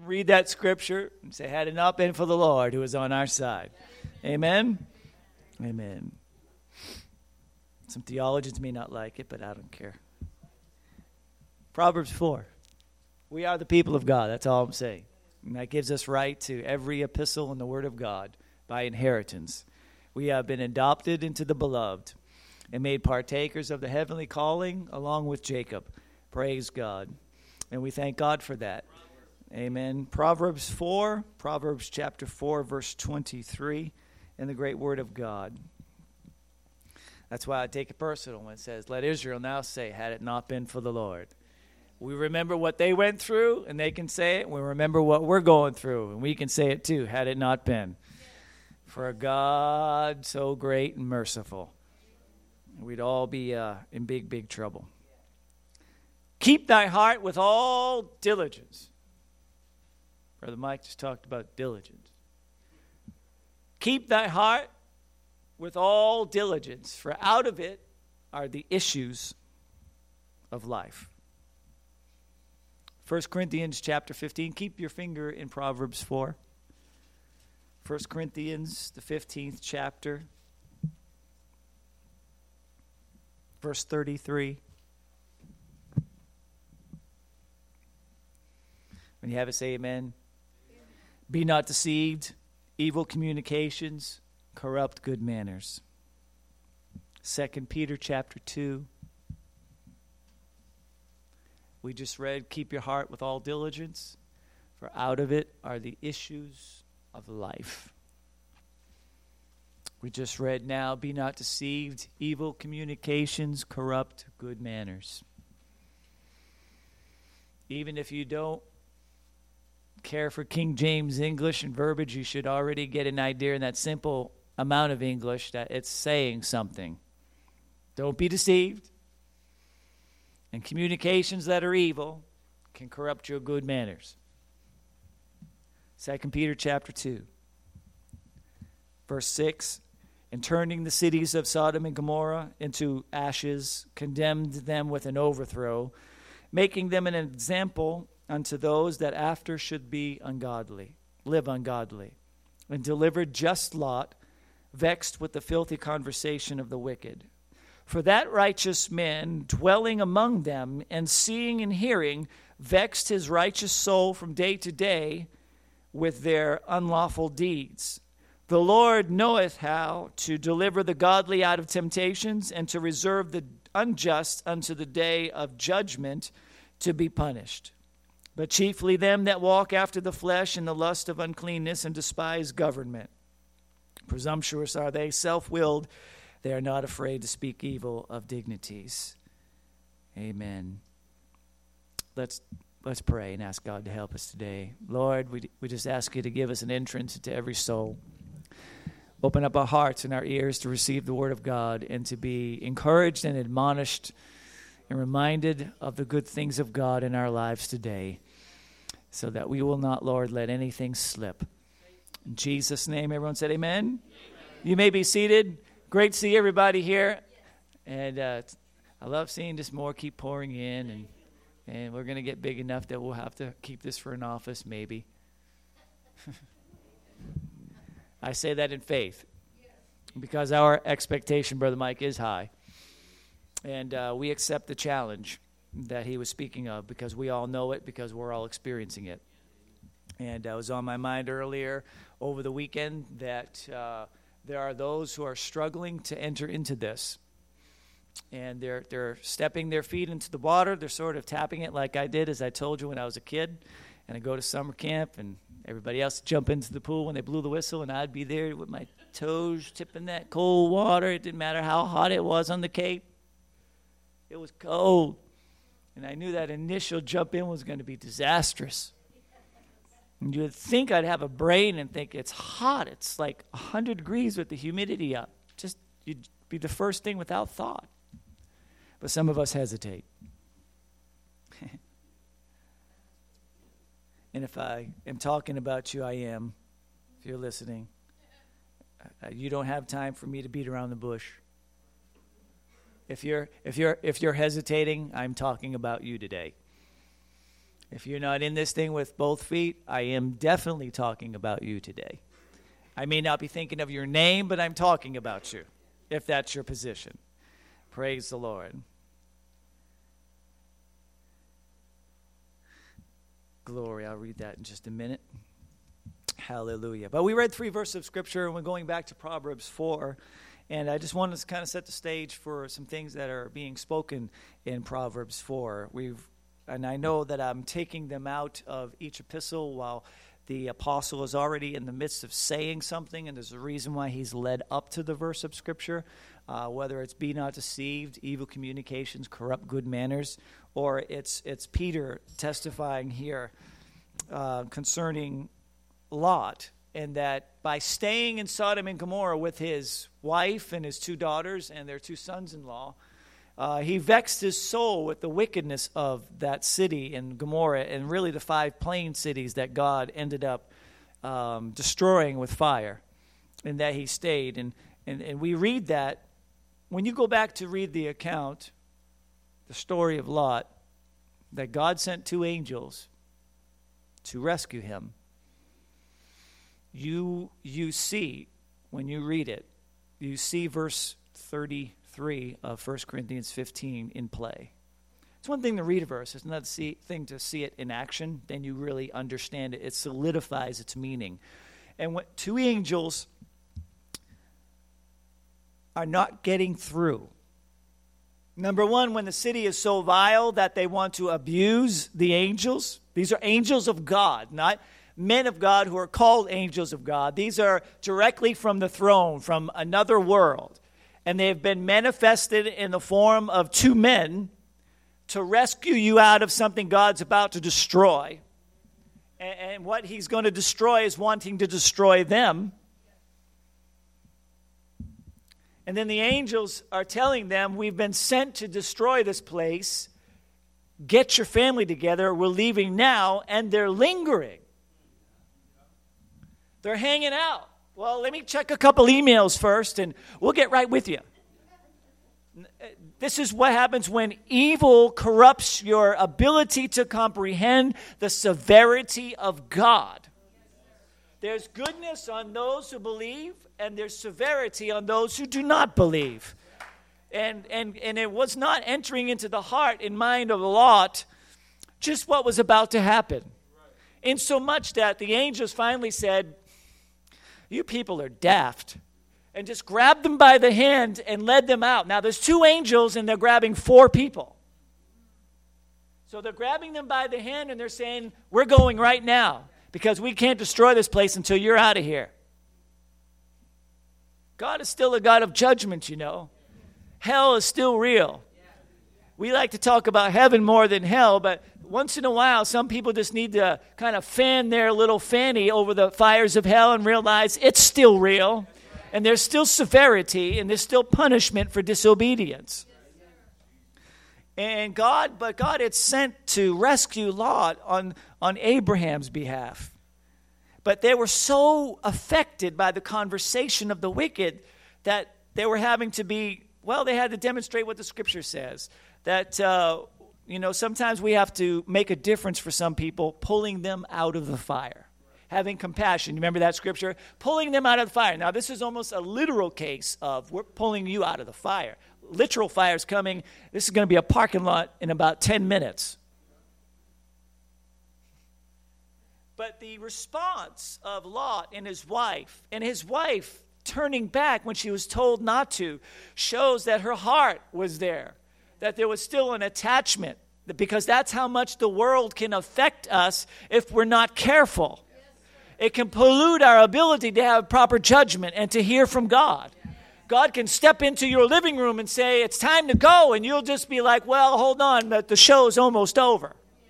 read that scripture and say, had it not been for the Lord who was on our side. Amen? Amen. Some theologians may not like it, but I don't care. Proverbs 4. We are the people of God. That's all I'm saying. And that gives us right to every epistle in the Word of God by inheritance. We have been adopted into the beloved and made partakers of the heavenly calling along with Jacob. Praise God. And we thank God for that. Amen. Proverbs chapter 4, verse 23, in the great Word of God. That's why I take it personal when it says, let Israel now say, had it not been for the Lord. We remember what they went through, and they can say it. We remember what we're going through, and we can say it too, had it not been for a God so great and merciful. We'd all be in big, big trouble. Keep thy heart with all diligence. Brother Mike just talked about diligence. Keep thy heart with all diligence, for out of it are the issues of life. 1 Corinthians chapter 15. Keep your finger in Proverbs 4. 1 Corinthians, the 15th chapter, verse 33. When you have it, say amen. Be not deceived. Evil communications corrupt good manners. 2 Peter chapter 2. We just read, keep your heart with all diligence, for out of it are the issues of life. We just read now, be not deceived. Evil communications corrupt good manners. Even if you don't care for King James English and verbiage, you should already get an idea in that simple amount of English that it's saying something. Don't be deceived. And communications that are evil can corrupt your good manners. 2 Peter chapter 2, verse 6. And turning the cities of Sodom and Gomorrah into ashes, condemned them with an overthrow, making them an example unto those that after should be ungodly, live ungodly, and delivered just Lot, vexed with the filthy conversation of the wicked. For that righteous man, dwelling among them, and seeing and hearing, vexed his righteous soul from day to day with their unlawful deeds. The Lord knoweth how to deliver the godly out of temptations, and to reserve the unjust unto the day of judgment to be punished. But chiefly them that walk after the flesh in the lust of uncleanness and despise government. Presumptuous are they, self-willed. They are not afraid to speak evil of dignities. Amen. Let's pray and ask God to help us today. Lord, we just ask you to give us an entrance into every soul. Open up our hearts and our ears to receive the word of God and to be encouraged and admonished and reminded of the good things of God in our lives today, so that we will not, Lord, let anything slip. In Jesus' name, everyone said amen. Amen. You may be seated. Great to see everybody here. And I love seeing just more keep pouring in. And we're going to get big enough that we'll have to keep this for an office, maybe. I say that in faith, because our expectation, Brother Mike, is high. And we accept the challenge that he was speaking of, because we all know it, because we're all experiencing it. And it was on my mind earlier over the weekend that there are those who are struggling to enter into this. And they're stepping their feet into the water. They're sort of tapping it like I did, as I told you, when I was a kid. And I go to summer camp, and everybody else would jump into the pool when they blew the whistle, and I'd be there with my toes tipping that cold water. It didn't matter how hot it was on the Cape. It was cold. And I knew that initial jump in was going to be disastrous. And you'd think I'd have a brain and think, it's hot. It's like 100 degrees with the humidity up. Just, you'd be the first thing without thought. But some of us hesitate. And if I am talking about you, I am. If you're listening, you don't have time for me to beat around the bush. If you're hesitating, I'm talking about you today. If you're not in this thing with both feet, I am definitely talking about you today. I may not be thinking of your name, but I'm talking about you, if that's your position. Praise the Lord. Glory. I'll read that in just a minute. Hallelujah. But we read 3 verses of Scripture, and we're going back to Proverbs 4. And I just wanted to kind of set the stage for some things that are being spoken in Proverbs 4. And I know that I'm taking them out of each epistle while the apostle is already in the midst of saying something, and there's a reason why he's led up to the verse of Scripture, whether it's be not deceived, evil communications, corrupt good manners, or it's Peter testifying here concerning Lot, and that by staying in Sodom and Gomorrah with his wife and his 2 daughters and their 2 sons-in-law, he vexed his soul with the wickedness of that city in Gomorrah and really the 5 plain cities that God ended up destroying with fire, and that he stayed. And we read that. When you go back to read the account, the story of Lot, that God sent 2 angels to rescue him, you see, when you read it, you see verse 33 of 1 Corinthians 15 in play. It's one thing to read a verse. It's another thing to see it in action. Then you really understand it. It solidifies its meaning. And when 2 angels are not getting through. Number one, when the city is so vile that they want to abuse the angels. These are angels of God, not men of God who are called angels of God. These are directly from the throne, from another world. And they have been manifested in the form of 2 men to rescue you out of something God's about to destroy. And what he's going to destroy is wanting to destroy them. And then the angels are telling them, we've been sent to destroy this place. Get your family together. We're leaving now. And they're lingering. They're hanging out. Well, let me check a couple emails first, and we'll get right with you. This is what happens when evil corrupts your ability to comprehend the severity of God. There's goodness on those who believe, and there's severity on those who do not believe. And it was not entering into the heart and mind of Lot just what was about to happen. In so much that the angels finally said, you people are daft, and just grabbed them by the hand and led them out. Now, there's 2 angels, and they're grabbing 4 people. So they're grabbing them by the hand, and they're saying, we're going right now, because we can't destroy this place until you're out of here. God is still a God of judgment, you know. Hell is still real. We like to talk about heaven more than hell, but once in a while, some people just need to kind of fan their little fanny over the fires of hell and realize it's still real, and there's still severity, and there's still punishment for disobedience. But God had sent to rescue Lot on Abraham's behalf. But they were so affected by the conversation of the wicked that they were having to they had to demonstrate what the Scripture says. That, sometimes we have to make a difference for some people, pulling them out of the fire. Having compassion. You remember that Scripture? Pulling them out of the fire. Now, this is almost a literal case of we're pulling you out of the fire. Literal fire is coming. This is going to be a parking lot in about 10 minutes. But the response of Lot and his wife turning back when she was told not to, shows that her heart was there, that there was still an attachment, because that's how much the world can affect us if we're not careful. It can pollute our ability to have proper judgment and to hear from God. God can step into your living room and say, it's time to go, and you'll just be like, well, hold on, but the show's almost over.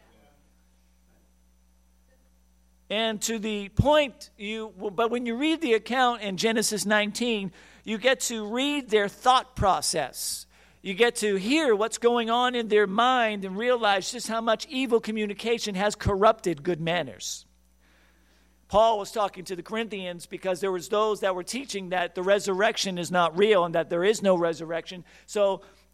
And to the point, but when you read the account in Genesis 19, you get to read their thought process. You get to hear what's going on in their mind and realize just how much evil communication has corrupted good manners. Paul was talking to the Corinthians because there was those that were teaching that the resurrection is not real and that there is no resurrection. So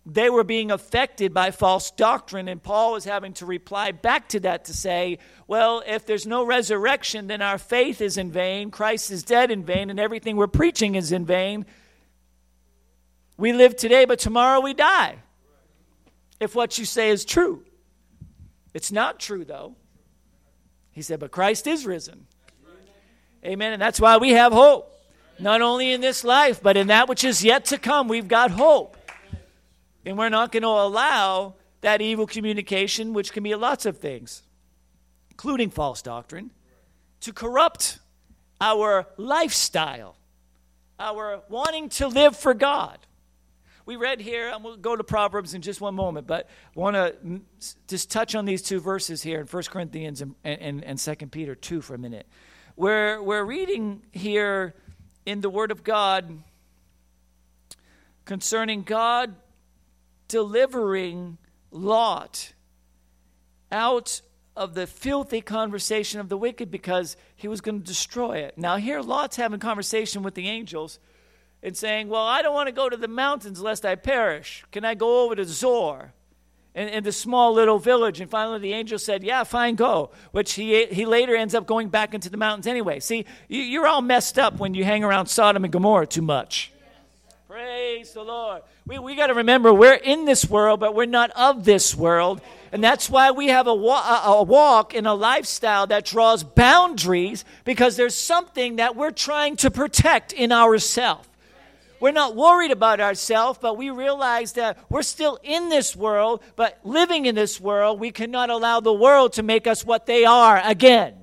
they were being affected by false doctrine, and Paul was having to reply back to that to say, well, if there's no resurrection, then our faith is in vain, Christ is dead in vain, and everything we're preaching is in vain. We live today, but tomorrow we die, if what you say is true. It's not true, though. He said, but Christ is risen. Amen, and that's why we have hope. Not only in this life, but in that which is yet to come, we've got hope. And we're not going to allow that evil communication, which can be lots of things, including false doctrine, to corrupt our lifestyle, our wanting to live for God. We read here, and we'll go to Proverbs in just one moment, but I want to just touch on these two verses here in 1 Corinthians and 2 Peter 2 for a minute. We're reading here in the Word of God concerning God delivering Lot out of the filthy conversation of the wicked because he was going to destroy it. Now here Lot's having conversation with the angels and saying, well, I don't want to go to the mountains lest I perish. Can I go over to Zoar and the small little village? And finally the angel said, yeah, fine, go. Which he later ends up going back into the mountains anyway. See, you're all messed up when you hang around Sodom and Gomorrah too much. Praise the Lord. We got to remember we're in this world, but we're not of this world. And that's why we have a walk in a lifestyle that draws boundaries, because there's something that we're trying to protect in ourselves. We're not worried about ourselves, but we realize that we're still in this world, but living in this world, we cannot allow the world to make us what they are again.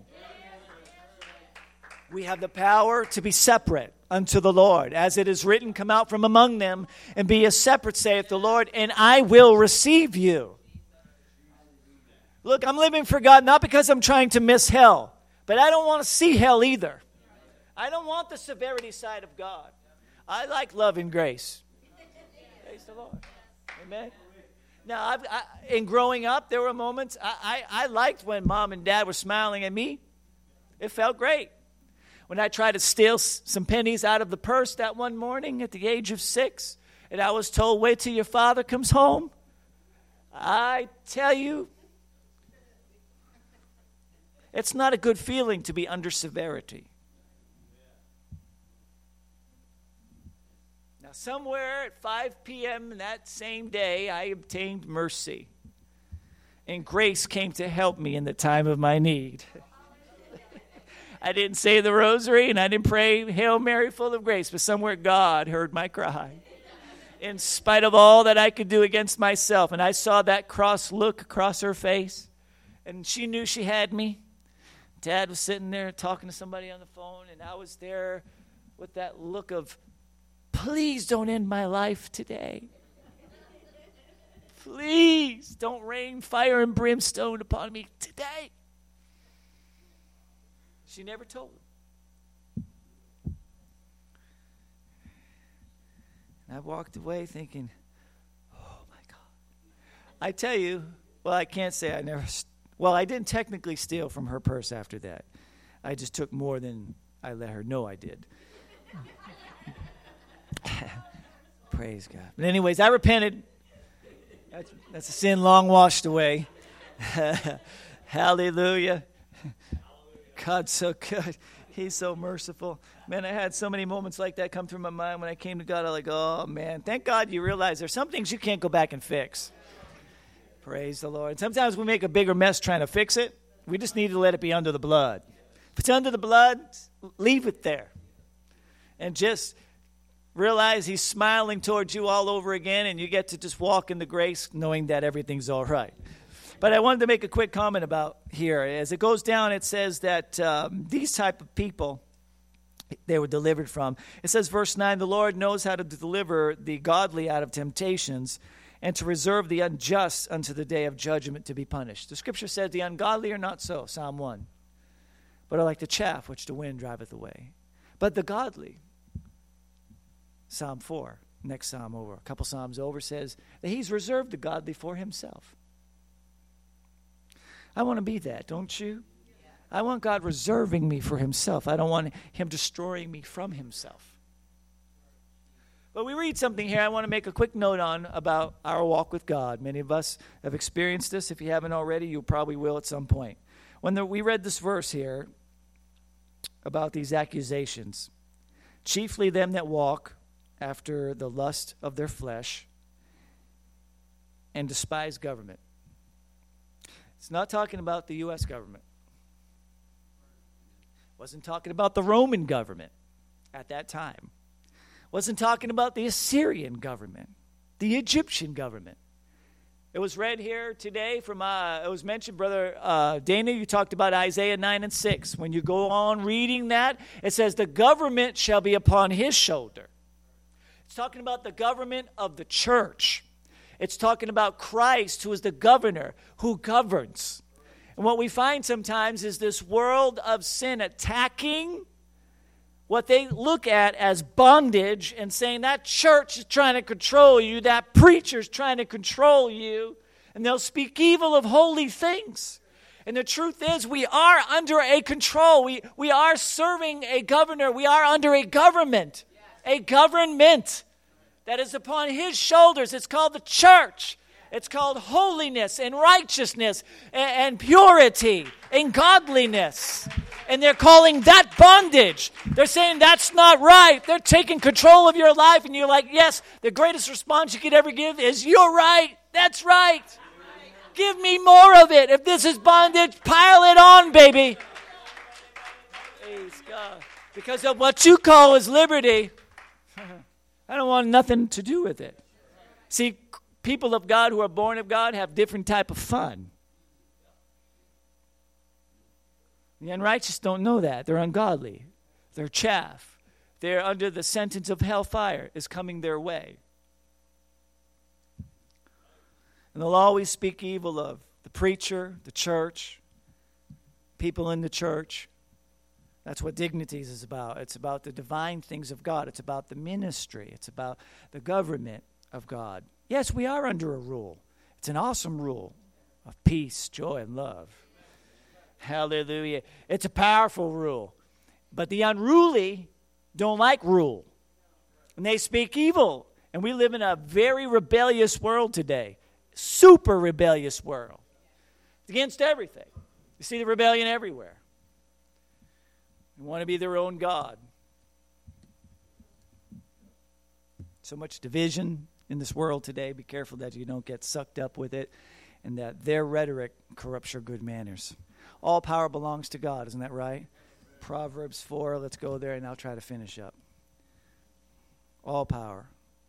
We have the power to be separate unto the Lord. As it is written, come out from among them and be a separate, saith the Lord, and I will receive you. Look, I'm living for God not because I'm trying to miss hell, but I don't want to see hell either. I don't want the severity side of God. I like love and grace. Praise the Lord. Amen. Now, in growing up, there were moments I liked when mom and dad were smiling at me. It felt great. When I tried to steal some pennies out of the purse that one morning at the age of 6, and I was told, wait till your father comes home. I tell you, it's not a good feeling to be under severity. Now, somewhere at 5 p.m. that same day, I obtained mercy. And grace came to help me in the time of my need. I didn't say the rosary and I didn't pray Hail Mary full of grace, but somewhere God heard my cry. In spite of all that I could do against myself. And I saw that cross look across her face. And she knew she had me. Dad was sitting there talking to somebody on the phone. And I was there with that look of, please don't end my life today. Please don't rain fire and brimstone upon me today. She never told him. And I walked away thinking, oh my God. I tell you, well, I can't say I never, I didn't technically steal from her purse after that. I just took more than I let her know I did. Praise God. But anyways, I repented. That's a sin long washed away. Hallelujah. God's so good. He's so merciful. Man, I had so many moments like that come through my mind when I came to God. I'm like, oh, man, thank God you realize there's some things you can't go back and fix. Praise the Lord. Sometimes we make a bigger mess trying to fix it. We just need to let it be under the blood. If it's under the blood, leave it there. And just realize he's smiling towards you all over again, and you get to just walk in the grace knowing that everything's all right. But I wanted to make a quick comment about here. As it goes down, it says that these type of people, they were delivered from. It says, verse 9, the Lord knows how to deliver the godly out of temptations and to reserve the unjust unto the day of judgment to be punished. The scripture says the ungodly are not so, Psalm 1, but are like the chaff which the wind driveth away. But the godly, Psalm 4, next psalm over, a couple psalms over, says that he's reserved the godly for himself. I want to be that, don't you? I want God reserving me for himself. I don't want him destroying me from himself. But we read something here I want to make a quick note on about our walk with God. Many of us have experienced this. If you haven't already, you probably will at some point. We read this verse here about these accusations, chiefly them that walk after the lust of their flesh and despise government. It's not talking about the U.S. government. Wasn't talking about the Roman government at that time. Wasn't talking about the Assyrian government, the Egyptian government. It was read here today from, it was mentioned, Brother Dana, you talked about Isaiah 9 and 6. When you go on reading that, it says, the government shall be upon his shoulder. It's talking about the government of the church. It's talking about Christ, who is the governor, who governs. And what we find sometimes is this world of sin attacking what they look at as bondage and saying that church is trying to control you, that preacher is trying to control you, and they'll speak evil of holy things. And the truth is, we are under a control. We are serving a governor. We are under a government, a government that is upon his shoulders. It's called the church. It's called holiness and righteousness and purity and godliness. And they're calling that bondage. They're saying that's not right. They're taking control of your life. And you're like, yes, the greatest response you could ever give is, you're right. That's right. Give me more of it. If this is bondage, pile it on, baby. Praise God. Because of what you call is liberty, I don't want nothing to do with it. See, people of God who are born of God have different type of fun. The unrighteous don't know that. They're ungodly. They're chaff. They're under the sentence of hellfire is coming their way. And they'll always speak evil of the preacher, the church, people in the church. That's what Dignities is about. It's about the divine things of God. It's about the ministry. It's about the government of God. Yes, we are under a rule. It's an awesome rule of peace, joy, and love. Hallelujah. It's a powerful rule. But the unruly don't like rule. And they speak evil. And we live in a very rebellious world today. Super rebellious world. It's against everything. You see the rebellion everywhere. They want to be their own God. So much division in this world today. Be careful that you don't get sucked up with it and that their rhetoric corrupts your good manners. All power belongs to God, isn't that right? Proverbs 4, let's go there and I'll try to finish up. All power.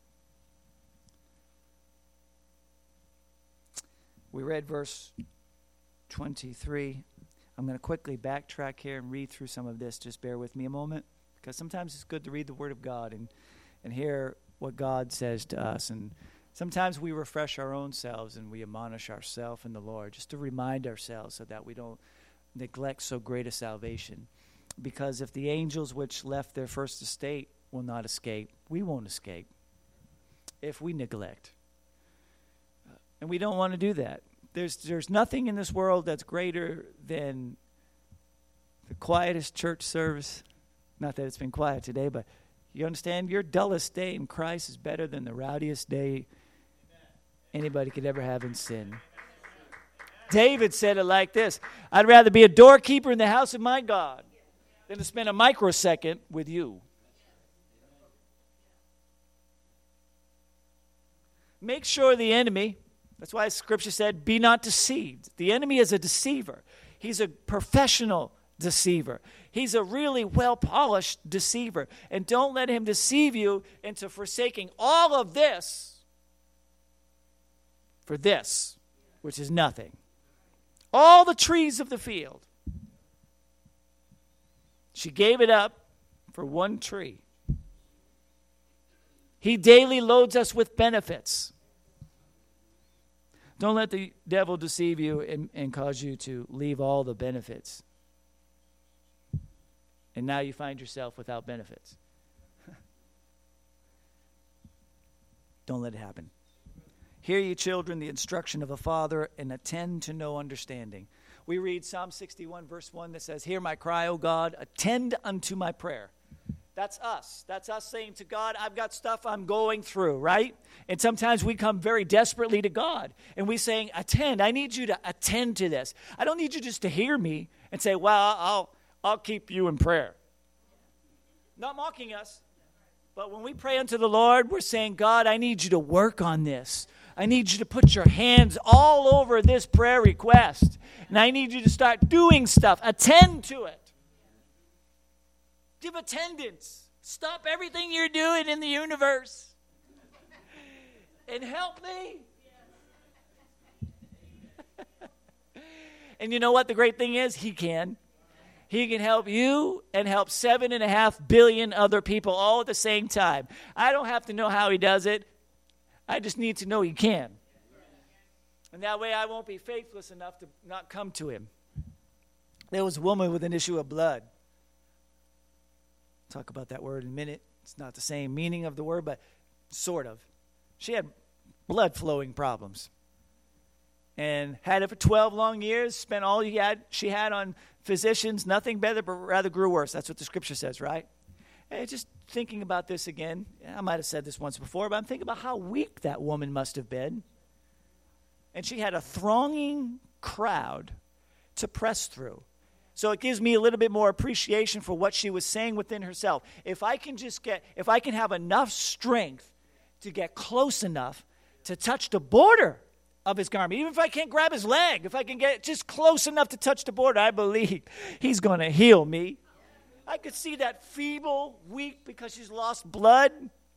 We read verse 23. I'm going to quickly backtrack here and read through some of this. Just bear with me a moment, because sometimes it's good to read the Word of God and hear what God says to us. And sometimes we refresh our own selves and we admonish ourselves in the Lord just to remind ourselves so that we don't neglect so great a salvation. Because if the angels which left their first estate will not escape, we won't escape if we neglect. And we don't want to do that. There's nothing in this world that's greater than the quietest church service. Not that it's been quiet today, but you understand? Your dullest day in Christ is better than the rowdiest day anybody could ever have in sin. David said it like this: I'd rather be a doorkeeper in the house of my God than to spend a microsecond with you. Make sure the enemy, that's why Scripture said, be not deceived. The enemy is a deceiver. He's a professional deceiver. He's a really well-polished deceiver. And don't let him deceive you into forsaking all of this for this, which is nothing. All the trees of the field. She gave it up for one tree. He daily loads us with benefits. Don't let the devil deceive you and cause you to leave all the benefits. And now you find yourself without benefits. Don't let it happen. Hear ye children the instruction of a father, and attend to no understanding. We read Psalm 61 verse 1 that says, hear my cry, O God, attend unto my prayer. That's us. That's us saying to God, I've got stuff I'm going through, right? And sometimes we come very desperately to God. And we're saying, attend. I need you to attend to this. I don't need you just to hear me and say, well, I'll keep you in prayer. Not mocking us. But when we pray unto the Lord, we're saying, God, I need you to work on this. I need you to put your hands all over this prayer request. And I need you to start doing stuff. Attend to it. Give attendance. Stop everything you're doing in the universe. And help me. And you know what the great thing is? He can. He can help you and help 7.5 billion other people all at the same time. I don't have to know how he does it. I just need to know he can. And that way I won't be faithless enough to not come to him. There was a woman with an issue of blood. Talk about that word in a minute. It's not the same meaning of the word, but sort of. She had blood flowing problems. And had it for 12 long years, spent all she had on physicians, nothing better, but rather grew worse. That's what the scripture says, right? And just thinking about this again, I might have said this once before, but I'm thinking about how weak that woman must have been. And she had a thronging crowd to press through. So it gives me a little bit more appreciation for what she was saying within herself. If I can have enough strength to get close enough to touch the border of his garment, even if I can't grab his leg, if I can get just close enough to touch the border, I believe he's going to heal me. I could see that feeble, weak, because she's lost blood.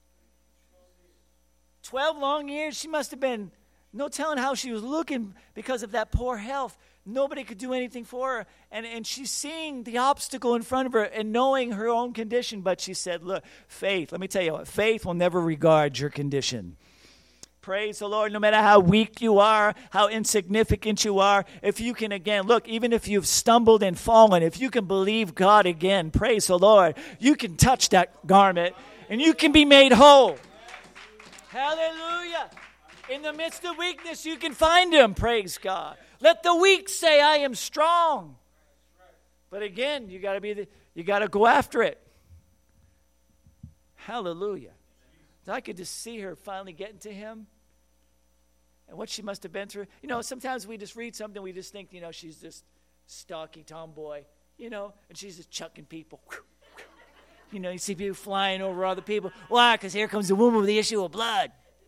12 long years, she must have been, no telling how she was looking because of that poor health. Nobody could do anything for her. And she's seeing the obstacle in front of her and knowing her own condition. But she said, look, faith, let me tell you what, faith will never regard your condition. Praise the Lord. No matter how weak you are, how insignificant you are, if you can again, look, even if you've stumbled and fallen, if you can believe God again, praise the Lord, you can touch that garment and you can be made whole. Hallelujah. In the midst of weakness, you can find him, praise God. Let the weak say, I am strong. But again, you got to go after it. Hallelujah. I could just see her finally getting to him. And what she must have been through. You know, sometimes we just read something, we just think, she's this stocky tomboy, and she's just chucking people. You see people flying over other people. Why? Because here comes the woman with the issue of blood.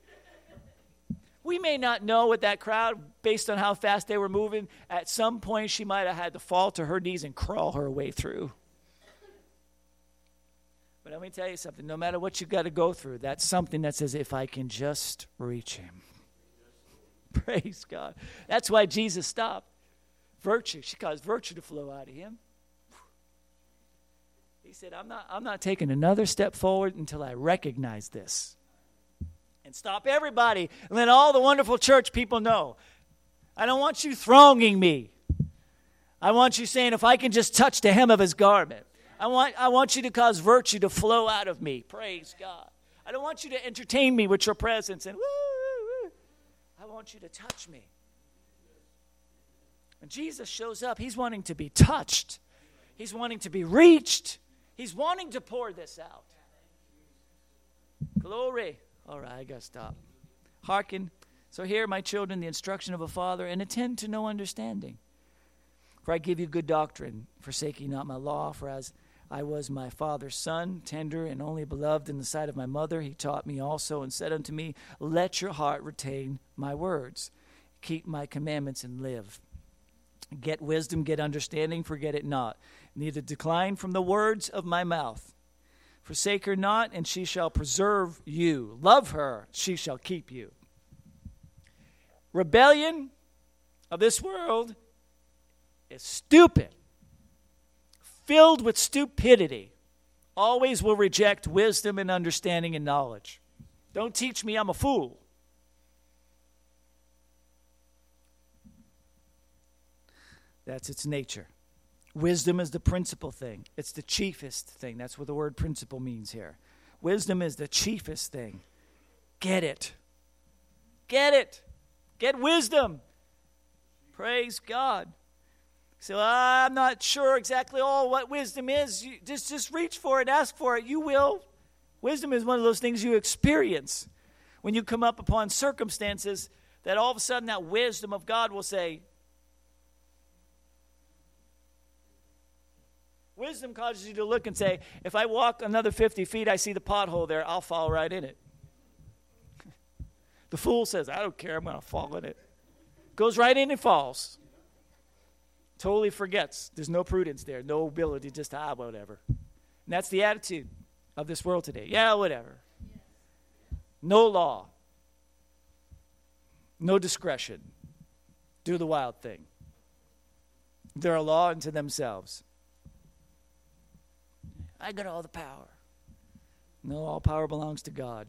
We may not know with that crowd, based on how fast they were moving, at some point she might have had to fall to her knees and crawl her way through. But let me tell you something. No matter what you've got to go through, that's something that says, if I can just reach him. Praise God. That's why Jesus stopped. Virtue. She caused virtue to flow out of him. He said, I'm not taking another step forward until I recognize this. And stop everybody and let all the wonderful church people know. I don't want you thronging me. I want you saying, if I can just touch the hem of his garment. I want you to cause virtue to flow out of me. Praise God. I don't want you to entertain me with your presence and woo, woo, woo. I want you to touch me. When Jesus shows up, he's wanting to be touched. He's wanting to be reached. He's wanting to pour this out. Glory. All right, I got to stop. Hearken. So hear, my children, the instruction of a father, and attend to no understanding. For I give you good doctrine, forsaking not my law, for as I was my father's son, tender and only beloved in the sight of my mother, he taught me also and said unto me, let your heart retain my words. Keep my commandments and live. Get wisdom, get understanding, forget it not. Neither decline from the words of my mouth. Forsake her not, and she shall preserve you. Love her, she shall keep you. Rebellion of this world is stupid, filled with stupidity. Always will reject wisdom and understanding and knowledge. Don't teach me I'm a fool. That's its nature. Wisdom is the principal thing. It's the chiefest thing. That's what the word principal means here. Wisdom is the chiefest thing. Get it. Get it. Get wisdom. Praise God. So I'm not sure exactly what wisdom is. Just reach for it, ask for it. You will. Wisdom is one of those things you experience when you come up upon circumstances that all of a sudden that wisdom of God will say. Wisdom causes you to look and say, if I walk another 50 feet, I see the pothole there, I'll fall right in it. The fool says, I don't care, I'm going to fall in it. Goes right in and falls. Totally forgets. There's no prudence there, no ability, just whatever. And that's the attitude of this world today. Yeah, whatever. No law. No discretion. Do the wild thing. They're a law unto themselves. I got all the power. No, all power belongs to God.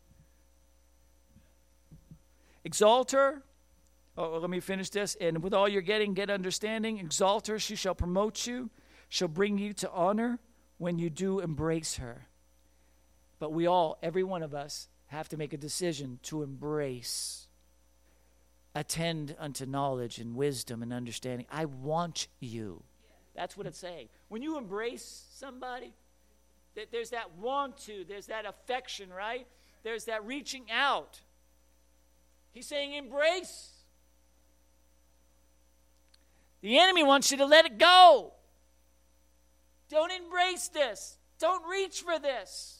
Exalt her. Oh, let me finish this. And with all you're getting, get understanding. Exalt her. She shall promote you. She'll bring you to honor when you do embrace her. But we all, every one of us, have to make a decision to embrace. Attend unto knowledge and wisdom and understanding. I want you. That's what it's saying. When you embrace somebody, there's that want to, there's that affection, right? There's that reaching out. He's saying embrace. The enemy wants you to let it go. Don't embrace this. Don't reach for this.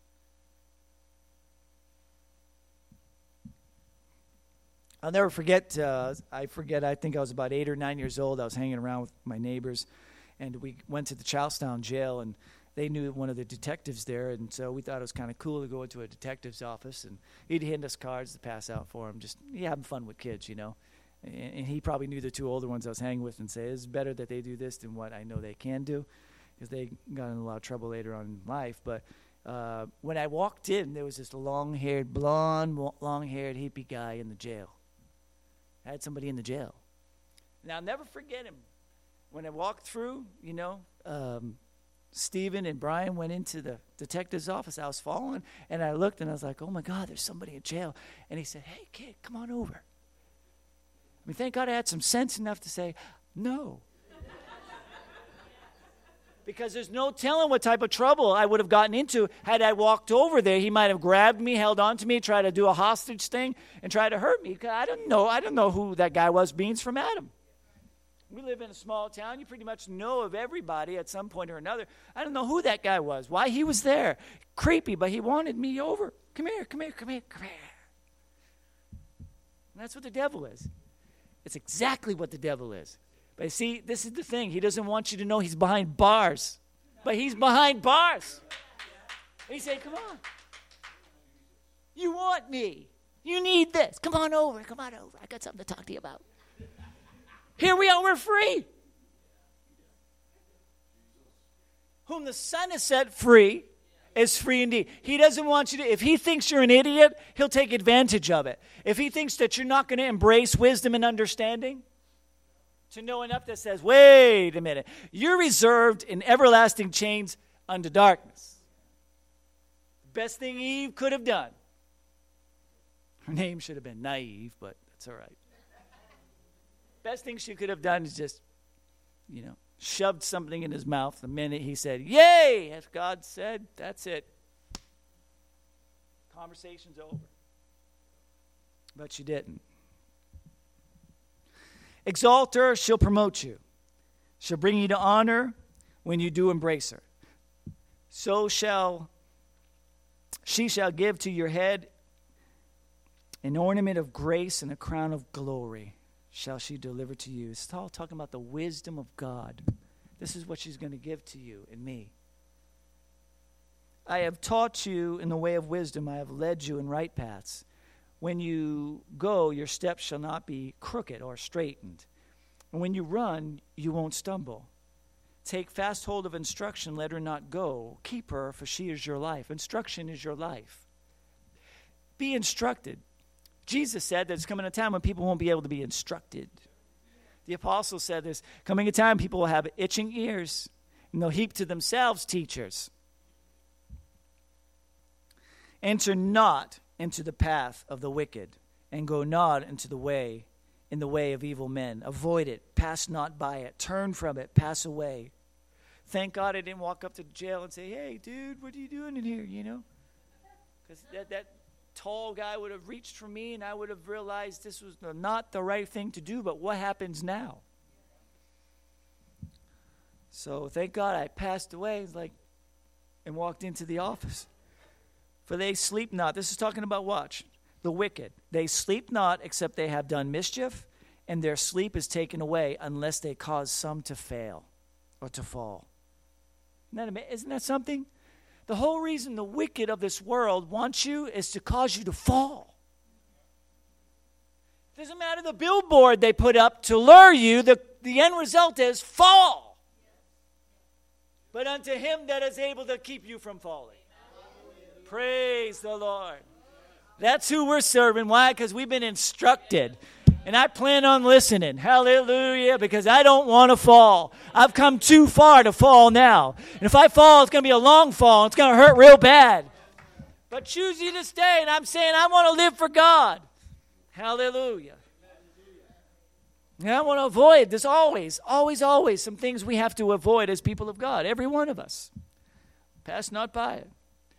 I'll never forget, I think I was about 8 or 9 years old. I was hanging around with my neighbors, and we went to the Charlestown jail, and they knew one of the detectives there, and so we thought it was kind of cool to go into a detective's office, and he'd hand us cards to pass out for him, just having fun with kids, you know. And he probably knew the two older ones I was hanging with and say, it's better that they do this than what I know they can do, because they got in a lot of trouble later on in life. But when I walked in, there was this long-haired, blonde, long-haired hippie guy in the jail. I had somebody in the jail. Now, I'll never forget him. When I walked through, you know, Stephen and Brian went into the detective's office. I was following, and I looked, and I was like, oh, my God, there's somebody in jail. And he said, hey, kid, come on over. I mean, thank God I had some sense enough to say, no. Because there's no telling what type of trouble I would have gotten into had I walked over there. He might have grabbed me, held on to me, tried to do a hostage thing, and tried to hurt me. I don't know who that guy was, Beans from Adam. We live in a small town. You pretty much know of everybody at some point or another. I don't know who that guy was, why he was there. Creepy, but he wanted me over. Come here. And that's what the devil is. It's exactly what the devil is. But see, this is the thing. He doesn't want you to know he's behind bars. But he's behind bars. He said, come on. You want me. You need this. Come on over. I got something to talk to you about. Here we are. We're free. Whom the Son has set free is free indeed. He doesn't want you to, if he thinks you're an idiot, he'll take advantage of it. If he thinks that you're not going to embrace wisdom and understanding, to know enough that says, wait a minute, you're reserved in everlasting chains unto darkness. Best thing Eve could have done. Her name should have been Naive, but that's all right. Best thing she could have done is just, shoved something in his mouth the minute he said, yay, as God said, that's it. Conversation's over. But she didn't. Exalt her, she'll promote you. She'll bring you to honor when you do embrace her. She shall give to your head an ornament of grace and a crown of glory shall she deliver to you. It's all talking about the wisdom of God. This is what she's going to give to you and me. I have taught you in the way of wisdom. I have led you in right paths. When you go, your steps shall not be crooked or straightened. And when you run, you won't stumble. Take fast hold of instruction, let her not go. Keep her, for she is your life. Instruction is your life. Be instructed. Jesus said that there's coming a time when people won't be able to be instructed. The apostle said there's coming a time people will have itching ears, and they'll heap to themselves teachers. Enter not into the path of the wicked, and go not into the way in the way of evil men. Avoid it. Pass not by it. Turn from it. Pass away. Thank God I didn't walk up to jail and say, hey, dude, what are you doing in here, Because that tall guy would have reached for me, and I would have realized this was not the right thing to do, but what happens now? So thank God I passed away and walked into the office. For they sleep not. This is talking about watch. The wicked. They sleep not except they have done mischief, and their sleep is taken away unless they cause some to fail or to fall. Isn't that something? The whole reason the wicked of this world want you is to cause you to fall. It doesn't matter the billboard they put up to lure you, the end result is fall. But unto him that is able to keep you from falling. Praise the Lord. That's who we're serving. Why? Because we've been instructed. And I plan on listening. Hallelujah. Because I don't want to fall. I've come too far to fall now. And if I fall, it's going to be a long fall. It's going to hurt real bad. But choose you to stay. And I'm saying I want to live for God. Hallelujah. And I want to avoid this always some things we have to avoid as people of God. Every one of us. Pass not by it.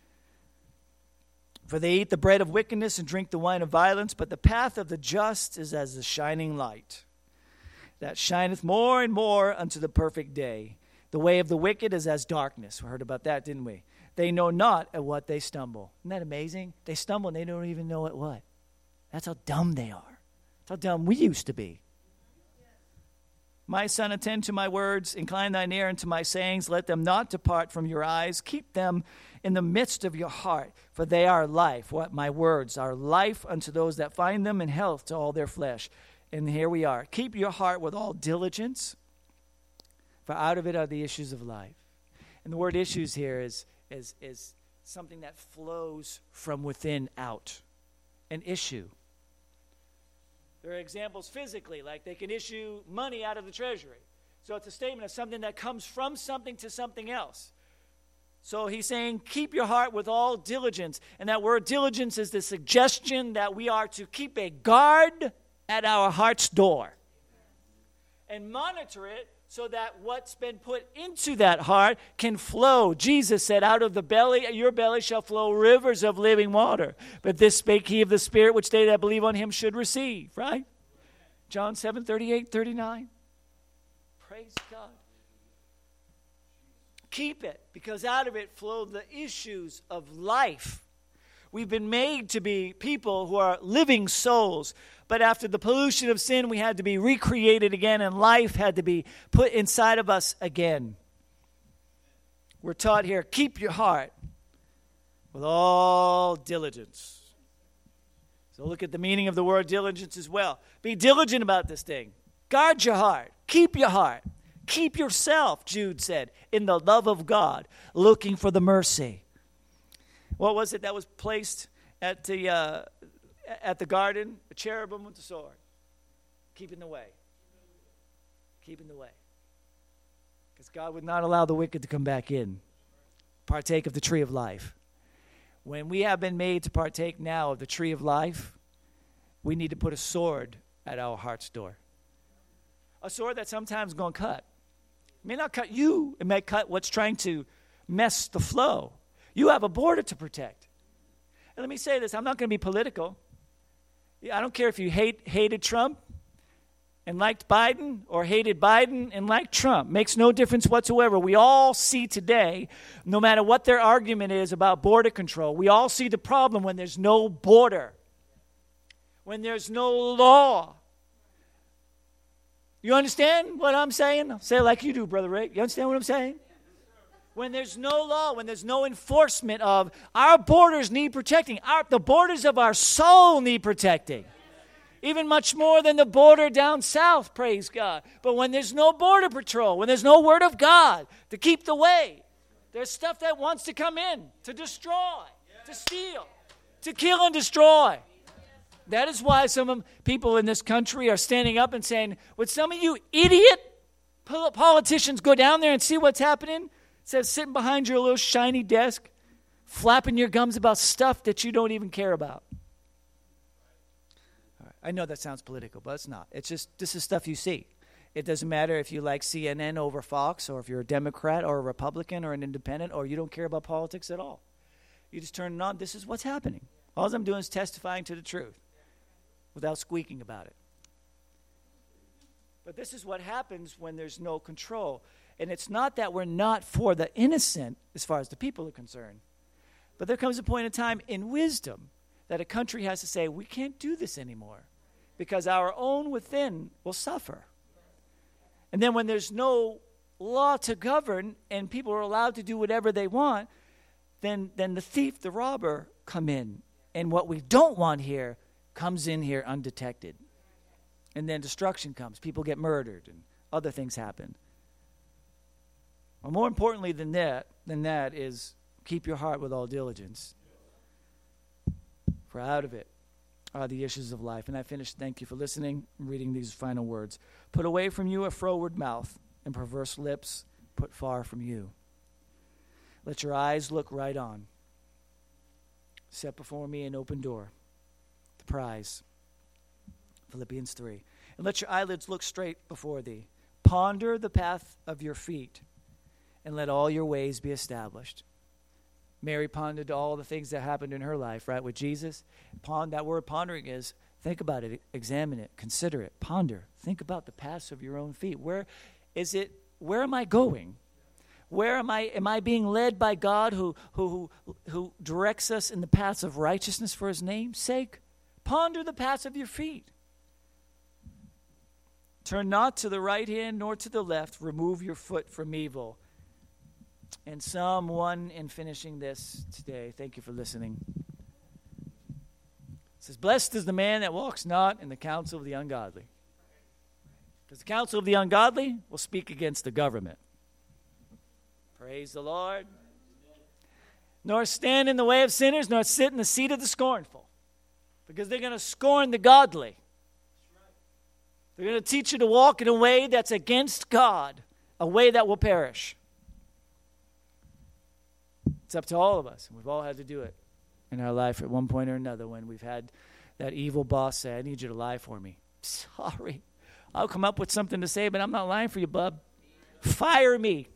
For they eat the bread of wickedness and drink the wine of violence, but the path of the just is as the shining light, that shineth more and more unto the perfect day. The way of the wicked is as darkness. We heard about that, didn't we? They know not at what they stumble. Isn't that amazing? They stumble and they don't even know at what. That's how dumb they are. That's how dumb we used to be. My son, attend to my words, incline thine ear unto my sayings, let them not depart from your eyes, keep them in the midst of your heart, for they are life. What? My words are life unto those that find them, and health to all their flesh. And here we are. Keep your heart with all diligence, for out of it are the issues of life. And the word issues here is something that flows from within out. An issue. There are examples physically, like they can issue money out of the treasury. So it's a statement of something that comes from something to something else. So he's saying, keep your heart with all diligence. And that word diligence is the suggestion that we are to keep a guard at our heart's door. And monitor it so that what's been put into that heart can flow. Jesus said, out of the belly, your belly shall flow rivers of living water. But this spake he of the Spirit, which they that believe on him should receive. Right? John 7:38, 39. Praise God. Keep it, because out of it flow the issues of life. We've been made to be people who are living souls. But after the pollution of sin, we had to be recreated again, and life had to be put inside of us again. We're taught here, keep your heart with all diligence. So look at the meaning of the word diligence as well. Be diligent about this thing. Guard your heart. Keep your heart. Keep yourself, Jude said, in the love of God, looking for the mercy. What was it that was placed at the garden? A cherubim with the sword. Keeping the way. Keeping the way. Because God would not allow the wicked to come back in. Partake of the tree of life. When we have been made to partake now of the tree of life, we need to put a sword at our heart's door. A sword that sometimes is going to cut. It may not cut you. It may cut what's trying to mess the flow. You have a border to protect. And let me say this. I'm not going to be political. I don't care if you hated Trump and liked Biden, or hated Biden and liked Trump. Makes no difference whatsoever. We all see today, no matter what their argument is about border control, we all see the problem when there's no border, when there's no law. You understand what I'm saying? I'll say it like you do, Brother Rick. You understand what I'm saying? When there's no law, when there's no enforcement of, our borders need protecting. The borders of our soul need protecting. Even much more than the border down south, praise God. But when there's no border patrol, when there's no word of God to keep the way, there's stuff that wants to come in to destroy, to steal, to kill and destroy. That is why some people in this country are standing up and saying, would some of you idiot politicians go down there and see what's happening? Instead of sitting behind your little shiny desk, flapping your gums about stuff that you don't even care about. I know that sounds political, but it's not. It's just, this is stuff you see. It doesn't matter if you like CNN over Fox, or if you're a Democrat or a Republican or an independent, or you don't care about politics at all. You just turn it on. This is what's happening. All I'm doing is testifying to the truth without squeaking about it. But this is what happens when there's no control. And it's not that we're not for the innocent as far as the people are concerned. But there comes a point in time in wisdom that a country has to say, we can't do this anymore because our own within will suffer. And then when there's no law to govern and people are allowed to do whatever they want, then the thief, the robber, come in. And what we don't want here comes in here undetected. And then destruction comes. People get murdered and other things happen. Well, more importantly than that is keep your heart with all diligence. For out of it are the issues of life. And I finished. Thank you for listening and reading these final words. Put away from you a froward mouth and perverse lips put far from you. Let your eyes look right on. Set before me an open door, the prize. Philippians 3. And let your eyelids look straight before thee. Ponder the path of your feet, and let all your ways be established. Mary pondered all the things that happened in her life, right, with Jesus. That word pondering is, think about it, examine it, consider it, ponder. Think about the paths of your own feet. Where am I going? Where am I being led by God who directs us in the paths of righteousness for his name's sake? Ponder the paths of your feet. Turn not to the right hand nor to the left. Remove your foot from evil. And Psalm 1, in finishing this today, thank you for listening. It says, blessed is the man that walks not in the counsel of the ungodly. Because the counsel of the ungodly will speak against the government. Praise the Lord. Nor stand in the way of sinners, nor sit in the seat of the scornful. Because they're going to scorn the godly. They're going to teach you to walk in a way that's against God, a way that will perish. It's up to all of us. We've all had to do it in our life at one point or another when we've had that evil boss say, I need you to lie for me. Sorry. I'll come up with something to say, but I'm not lying for you, bub. Fire me.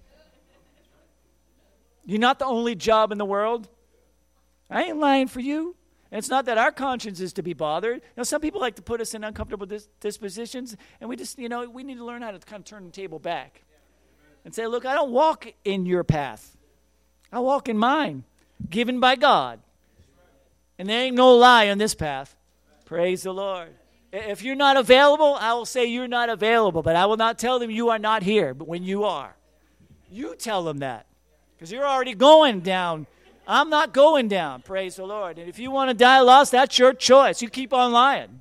You're not the only job in the world. I ain't lying for you. And it's not that our conscience is to be bothered. Some people like to put us in uncomfortable dispositions, and we just, we need to learn how to kind of turn the table back and say, look, I don't walk in your path. I walk in mine, given by God. And there ain't no lie on this path. Praise the Lord. If you're not available, I will say you're not available, but I will not tell them you are not here, but when you are. You tell them that, because you're already going down. I'm not going down, praise the Lord. And if you want to die lost, that's your choice. You keep on lying.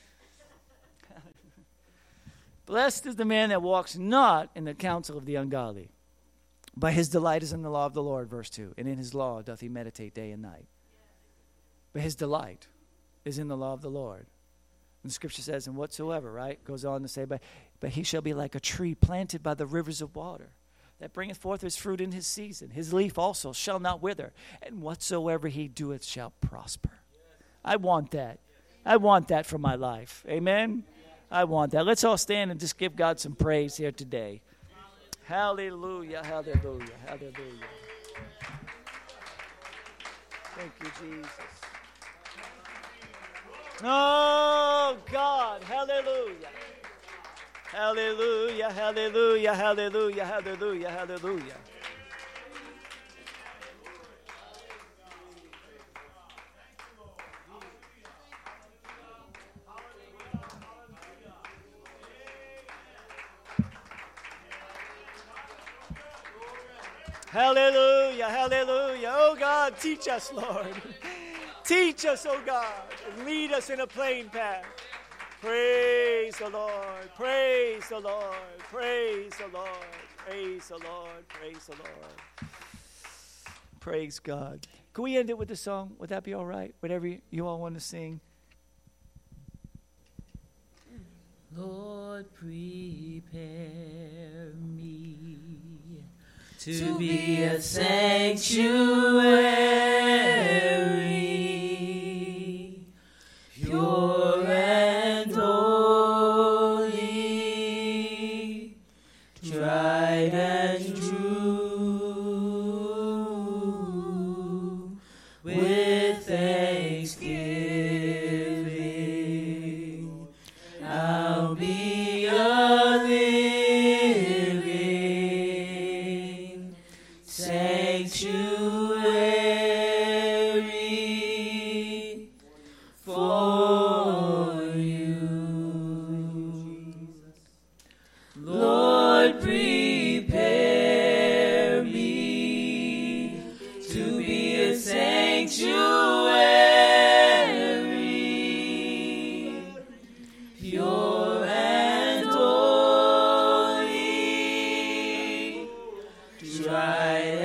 Blessed is the man that walks not in the counsel of the ungodly, but his delight is in the law of the Lord, verse 2. And in his law doth he meditate day and night. But his delight is in the law of the Lord. And the scripture says, and whatsoever, right? Goes on to say, but he shall be like a tree planted by the rivers of water, that bringeth forth his fruit in his season. His leaf also shall not wither, and whatsoever he doeth shall prosper. I want that. I want that for my life. Amen? I want that. Let's all stand and just give God some praise here today. Hallelujah, hallelujah, hallelujah. Thank you, Jesus. Oh, God, hallelujah. Hallelujah, hallelujah, hallelujah, hallelujah, hallelujah. Hallelujah, hallelujah. Oh, God, teach us, Lord. Teach us, oh, God, and lead us in a plain path. Praise the Lord, praise the Lord, praise the Lord, praise the Lord, praise the Lord. Praise God. Can we end it with a song? Would that be all right? Whatever you all want to sing. Lord, prepare me to be a sanctuary, pure and sanctuary for you. Lord, prepare me to be a sanctuary, pure and holy, tried